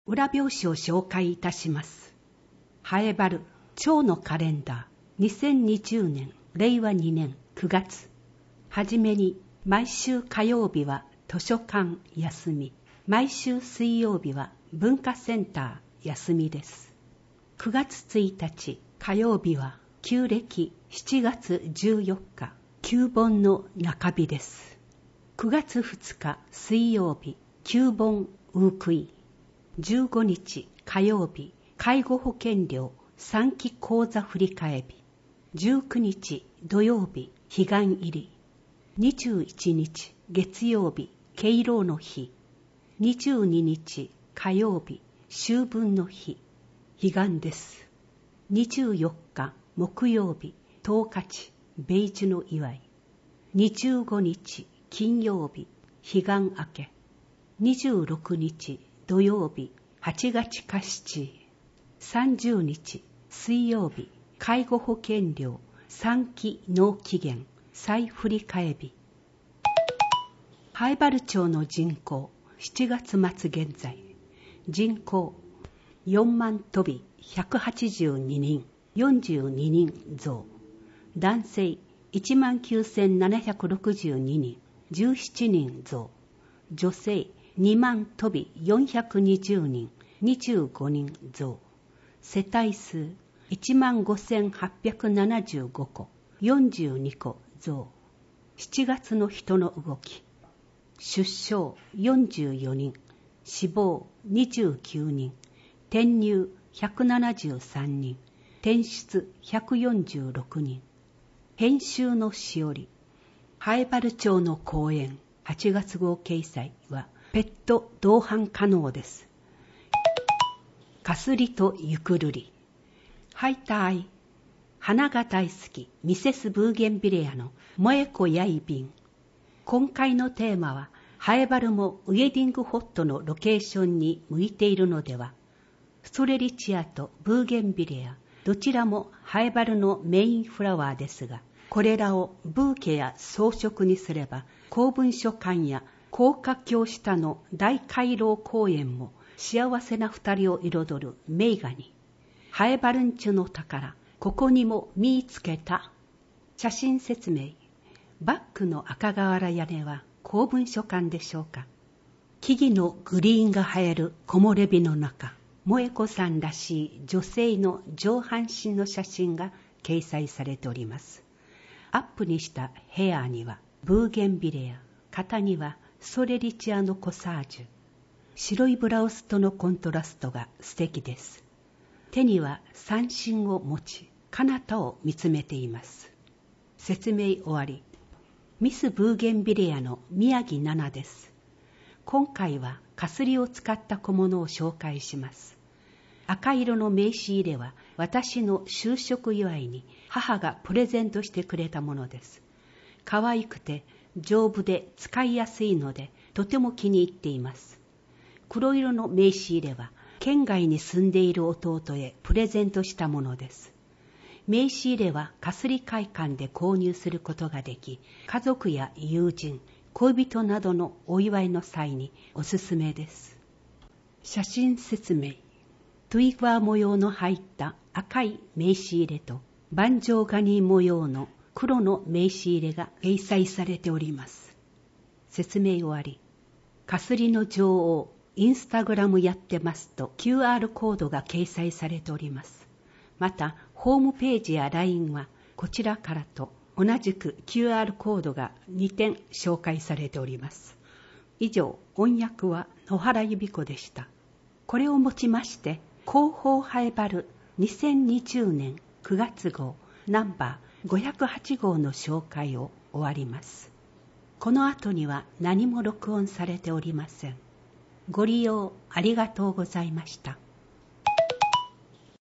裏表紙を紹介いたします。ハエバル蝶のカレンダー2020年令和2年9月。はじめに毎週火曜日は図書館休み、毎週水曜日は文化センター休みです。9月1日火曜日は旧暦7月14日旧盆の中日です。9月2日水曜日旧盆ウークイ。15日火曜日介護保険料3期口座振替日。19日土曜日彼岸入り。21日月曜日敬老の日。22日火曜日秋分の日。彼岸です。24日木曜日十日米寿の祝い。25日金曜日彼岸明け。26日土曜日8月加七。30日水曜日介護保険料3期納期限再振替日。ハエバル町の人口7月末現在人口4万飛び182人42人増。男性19,762人17人増。女性2万飛び420人25人増。世帯数15,875戸42戸増。7月の人の動き。出生44人、死亡29人、転入173人、転出146人。編集のしおり。ハエバル町の公園8月号掲載はペット同伴可能です。かすりとゆくるり。ハイタイ。花が大好きミセスブーゲンビレアの萌え子やいびん。今回のテーマはハエバルもウェディングホットのロケーションに向いているのでは。ストレリチアとブーゲンビレアどちらもハエバルのメインフラワーですが、これらをブーケや装飾にすれば公文書館や高架橋下の大回廊公園も幸せな二人を彩る名画に。ハエバルンチュの宝、ここにも見つけた。写真説明。バックの赤瓦屋根は公文書館でしょうか。木々のグリーンが映える木漏れ日の中、萌子さんらしい女性の上半身の写真が掲載されております。アップにしたヘアにはブーゲンビレア、肩にはソレリチアのコサージュ。白いブラウスとのコントラストが素敵です。手には三振を持ち、彼方を見つめています。説明終わり。ミスブーゲンビレアの宮城奈々です。今回はかすりを使った小物を紹介します。赤色の名刺入れは私の就職祝いに母がプレゼントしてくれたものです。可愛くて丈夫で使いやすいのでとても気に入っています。黒色の名刺入れは県外に住んでいる弟へプレゼントしたものです。名刺入れはかすり会館で購入することができ、家族や友人、恋人などのお祝いの際におすすめです。写真説明。トゥイファー模様の入った赤い名刺入れと盤上ガニ模様の黒の名刺入れが掲載されております。説明終わり。かすりの女王、インスタグラムやってますと QR コードが掲載されております。また、ホームページや LINE はこちらからと同じく QR コードが2点紹介されております。以上、音訳は野原由美子でした。これをもちまして、広報ハエバル2020年9月号ナンバー508号の紹介を終わります。この後には何も録音されておりません。ご利用ありがとうございました。